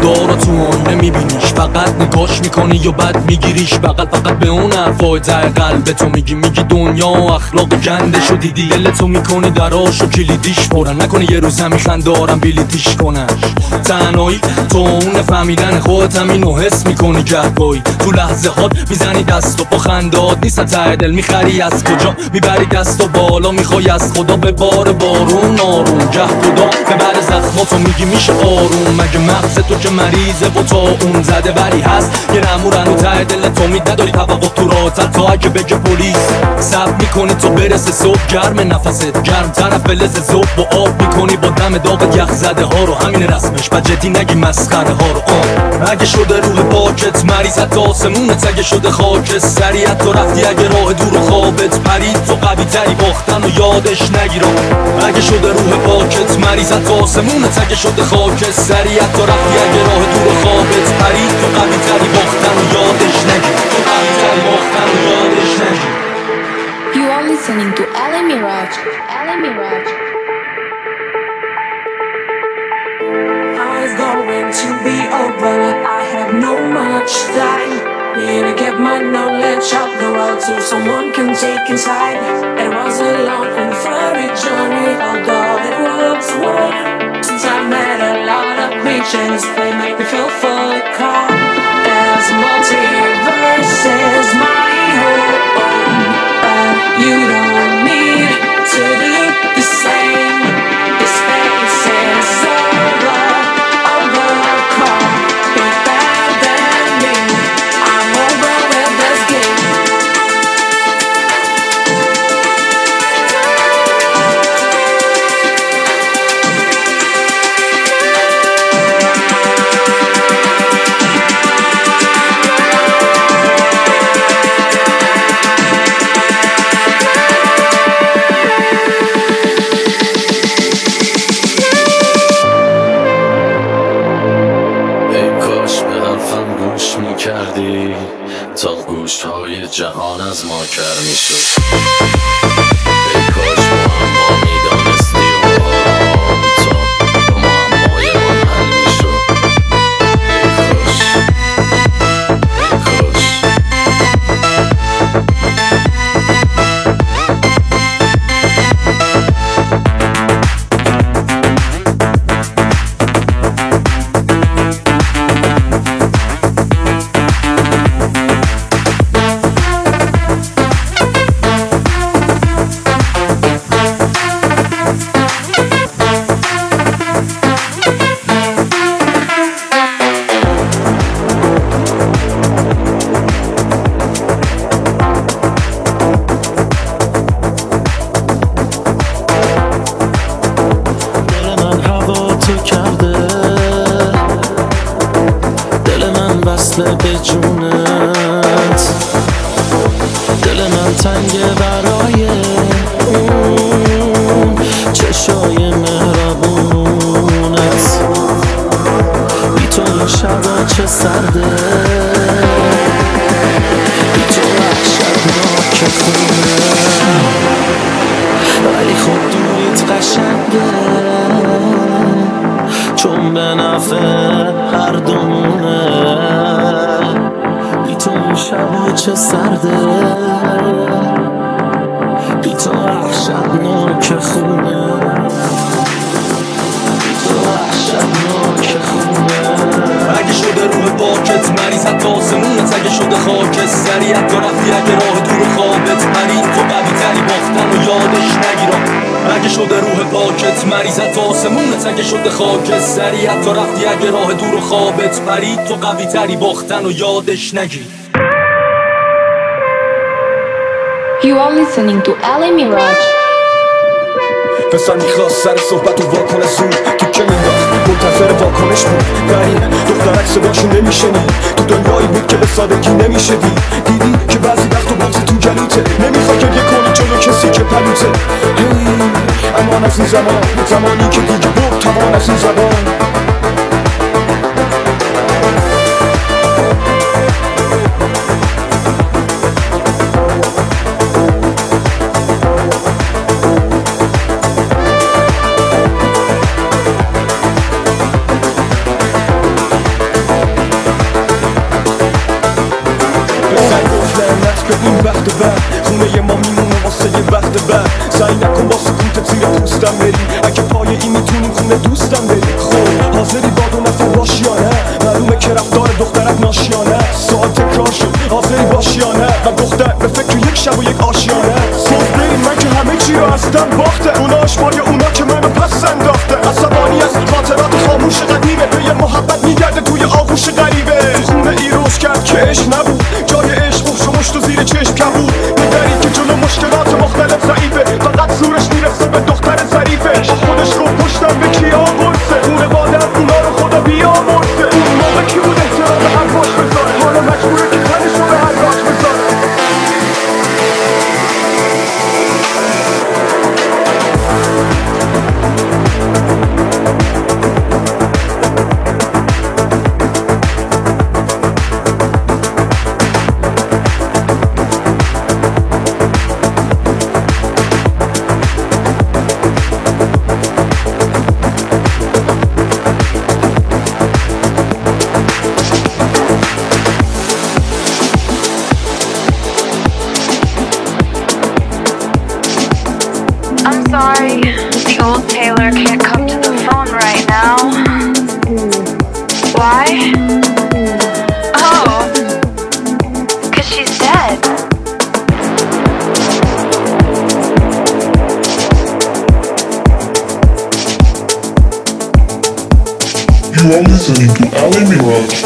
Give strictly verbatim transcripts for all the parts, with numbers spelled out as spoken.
خدا را تو آینه میبینیش، فقط نگاش میکنی یا بد میگیریش بغل، فقط به اون حرفای ته قلب تو میگی میگی دنیا و اخلاق گنده شو دیدی، دلتو میکنی دراش و کلیدیش پرن، نکنی یه روز همیخن دارم بلیتیش کنش. تنهایی تو اون فهمیدن خودت همینو حس میکنی گهگاهی، تو لحظه هات میزنی دست و پا خندات نیست ته دل، میخری از کجا میبری دست و بالا، میخوای از خدا به بار بارون آروم، گه خدا به بر زخماتو میگی میشه آروم، مگه مغز تو که مریضه و تا اون زده بری هست یه نمورن و ته دل تو می نداری توقع تو راتت، تا اگه بگه پلیس سب میکنی تو برسه صبح، گرم نفست گرم طرف بلز زوب با آب میکنی با دم داغ یخ زده ها رو، همین رسمش و جدی نگی مسخره ها رو. آه اگه شده روح پاکت مریض حتی آسمونت، اگه شده خاک سریعت تو رفتی، اگه راه دور و خوابت پرید تو قوی تری باختن و یادش نگیرم، اگه شده روح پاکت مریض حتی آسمونت، اگه شده خاک سریعت تو رفتی، اگه راه دور و خوابت پرید تو قوی تری باختن و یادش نگیرم، تو قوی تری باختن و یادش نگیرم. You are listening to Ali Miraj. Ali Miraj. It's going to be over. I have no much time. Need to get my knowledge up the road so someone can take inside. It was a long and furry journey, although it was one. Since I met a lot of creatures, they make me feel full calm. There's multiverses, my home, but you don't need to do the same. The space is over. تا گوشهای جهان از ما کر میشد. ای کاش معما میدانستی و آرام تا معمای من حل میشد. ای کاش ای کاش به جونت، دل من تنگه برای اون چشای مهربونت، بی تو این شبا چه سرده، بی تو وحشتناک خونه، ولی خود دوریت قشنگه چون به نفع هر دومونه، بی تو این شبا چه سرده، بی تو وحشتناک خونه، بی تو وحشتناک خونه. اگه شده روح پاکت مریض حتی آسمونت، اگه شده خاک سریعت تو رفتی، اگه راه دور خوابت پرید تو قوی تری باختن و یادش نگیرم، اگه شده روح پاکت مریض حتی آسمونت، اگه شده خاک سریعت تو رفتی، اگه راه دور خوابت پرید تو قوی تری باختن و یادش نگیر. You are listening to Ali Miraj. پسر میخواست سر صحبت و واکنه زود تو که مینداخت منتظر واکنش بود، ولی دخترک صداشو نمیشنی، تو دنیایی بود که به سادگی نمیشدی، دیدی که بعضی وقت و بغزی تو گلوته، نمیخوای گریه کنی جلو کسی که پلوته. هی امان از این زمان، زمانی که دیگه بود توان از این زبان. دوستم بری اگه پای این میتونیم خونه دوستم بری خب حاضری با دو نفر باشی یا نه معلومه که رفتار دخترک ناشیانه سوال تکرار شد حاضری باشی یا نه و دختر به فکر یک شب و یک آشیانه سوز بریم من که همه چی رو هستم باخته اوناش مال اونا که منو پس انداخته عصبانی از خاطرات خاموش قدیمه به یه محبت میگرده توی آغوش غریبه تو خونه ای روش کرد که عشق نبود جای عشق و شمشت و زیر چشم کبود میداری که جلو مشکلات مختلف ضعیفه فقط زورش میرسه به دختر ظریفه با خودش گفت پشتم به کیا برسه خونه بادم اونا رو خدا بیامرسه اون موقع کی بود احترام به هر باش بذاره حالا مجبوره که خودش رو به هر باش بذاره I'm sorry, the old Taylor can't come to the phone right now. Why? Oh, 'cause she's dead. You are listening to Ali Mirage.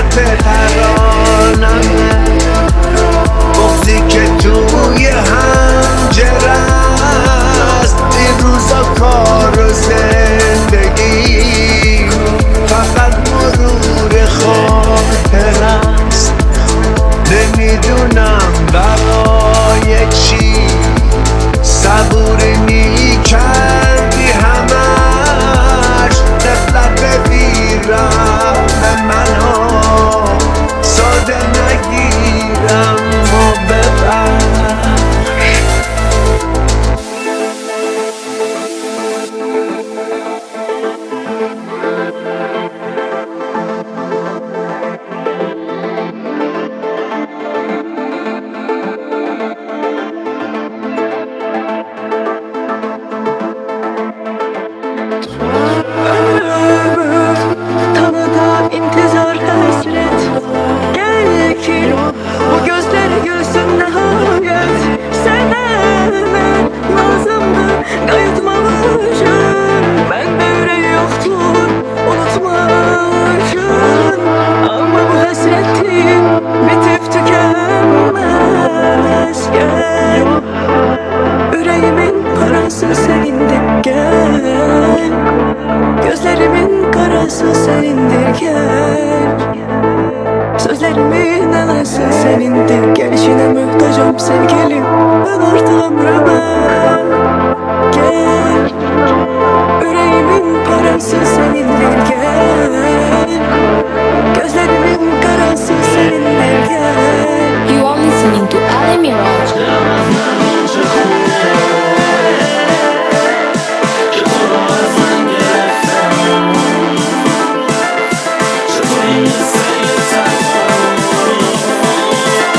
ترانمه بغضی که توی حنجره است این روزا کار و زندگی فقط مرور خاطر است نمیدونم برای چی صبوری میکردی همش نفلت ببیرم به منو ساده نگیرم و ببر Sözlerimin anası senindir. Gelişine muhtacım sevgilim, ben artık ömrüme gel. Yüreğimin parası senindir gel. Gözlerimin karası senindir gel. You are listening to Ali Mirage.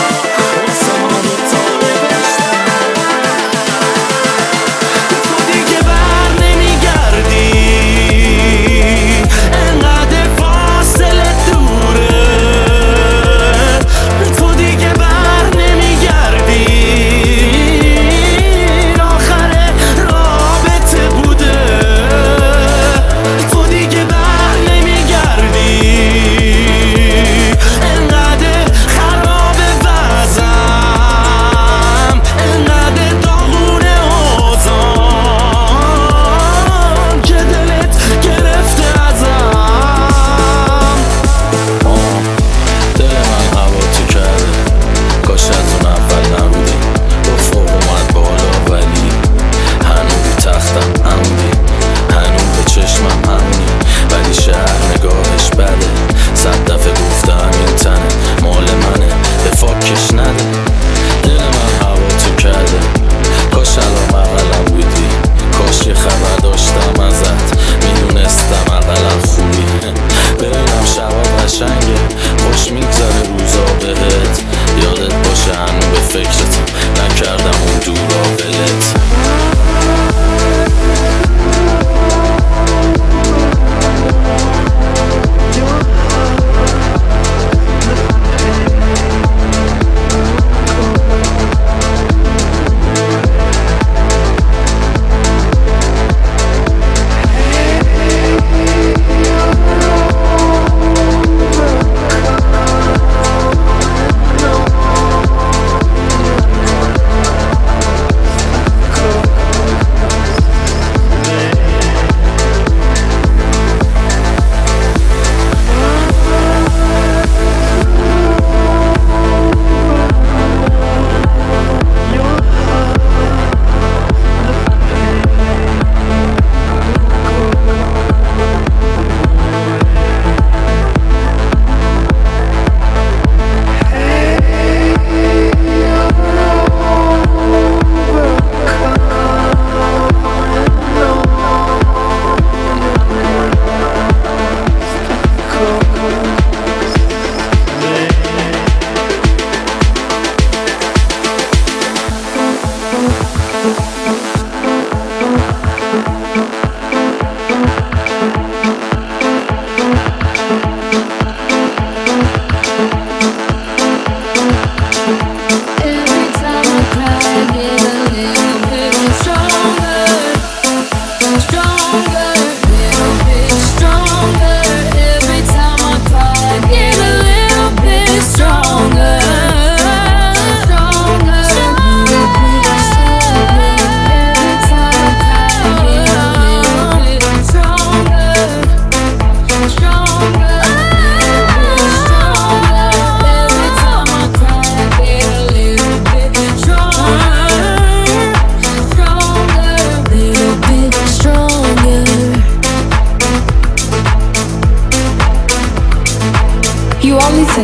تو دیگه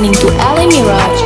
listening to Ali Mirage.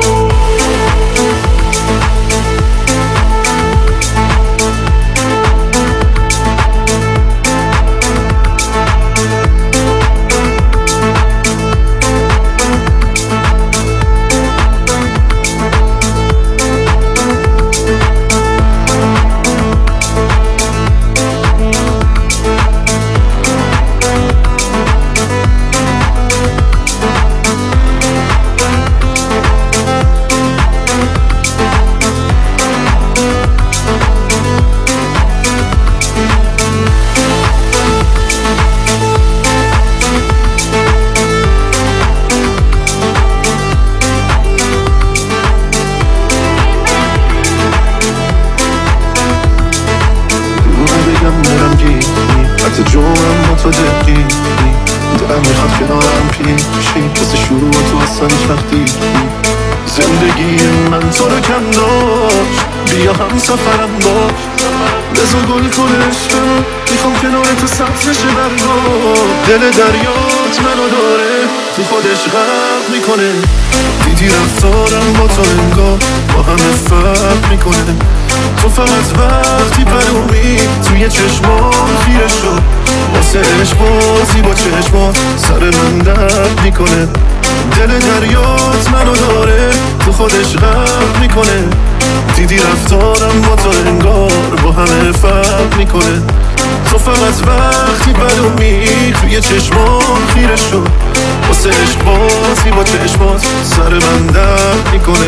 زندگی من تو رو کم داشت، بیا هم سفرم باش، بزا گل کن عشقم، میخوام کنار تو سبز بشه برگام. دل دریات منو داره، تو خودش غرق میکنه، دیدی رفتارم با تو انگار با همه فرق میکنه. تو فقط وقتی پرومی توی چشمام خیره شد، واسه عشق بازی با چشمات سر من درد میکنه. دل دریات منو داره، تو خودش غرق میکنه، دیدی رفتارم با تو انگار با همه فرق میکنه. تو فقط وقتی پرومی توی چشمام خیره شد، واسه عشق بازی با چشمات سر من درد میکنه.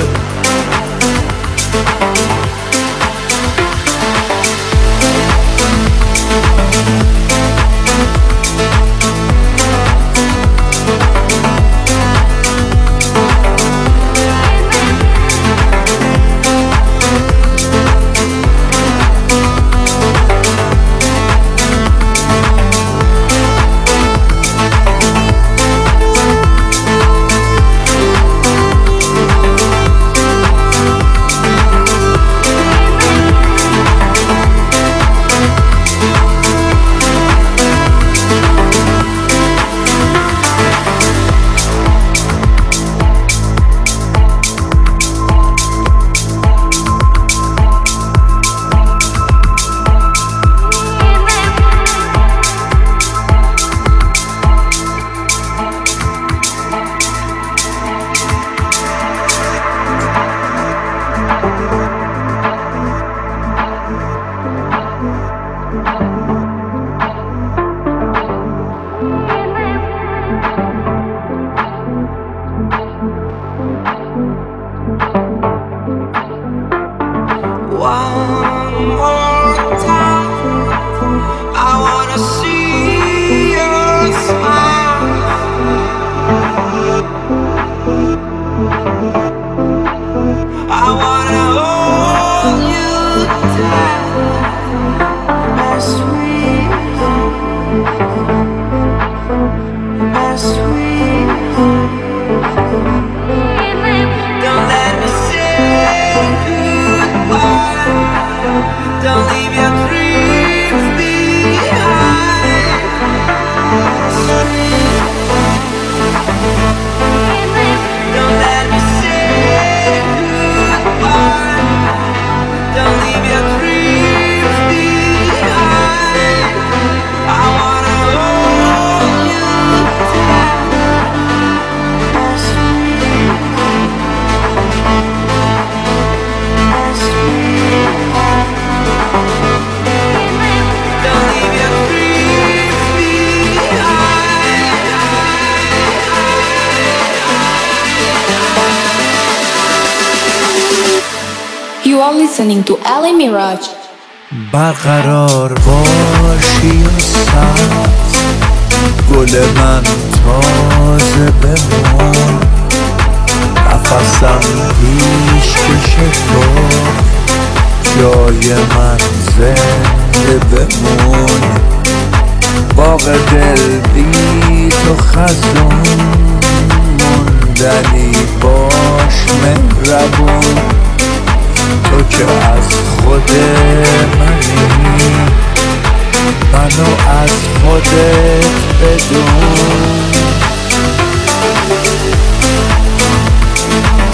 You are listening to Ali Mirage. برقرار باشی و سبز، گل من تازه بمون، نفسم پیش کشه تو، جای من زنده بمون. باغ دل بی تو خزون، موندنی باش مهربون. تو که از خود منی، منو از خودت بدون.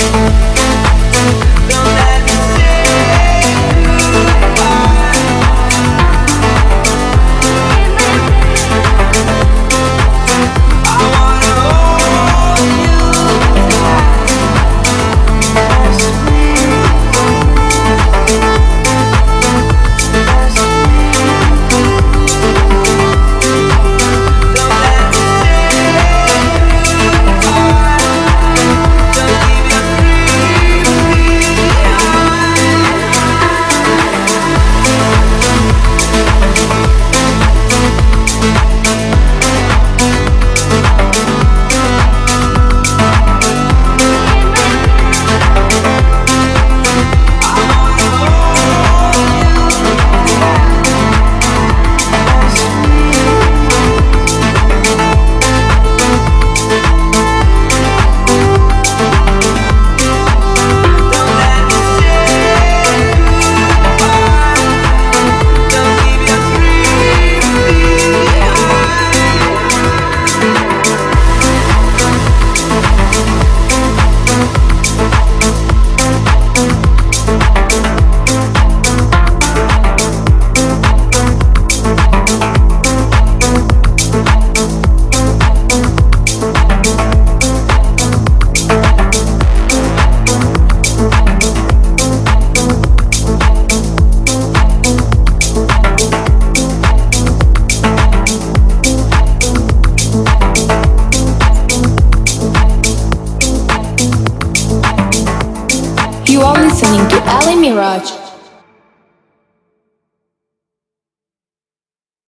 You are listening to Ali Mirage.